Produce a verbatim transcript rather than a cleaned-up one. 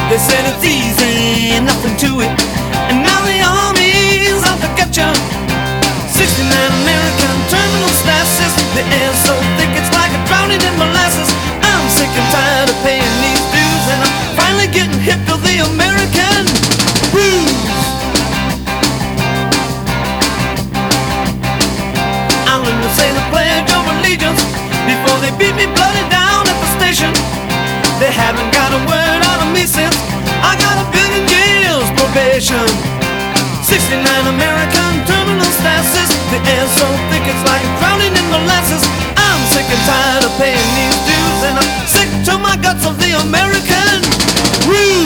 They said it's easy, nothing to it. And now the army's out to get ya. sixty-nine American terminal stasis. The air's so thick it's like a drowning in molasses. I'm sick and tired of paying these dues, and I'm finally getting hip to the American blues. I'll learn to say the Pledge of Allegiance before they beat me bloody down at the station. They haven't got a word out of me since I got a billion years probation. sixty-nine American terminal stasis. The air's so thick it's like drowning in molasses. I'm sick and tired of paying these dues, and I'm sick to my guts of the American blues.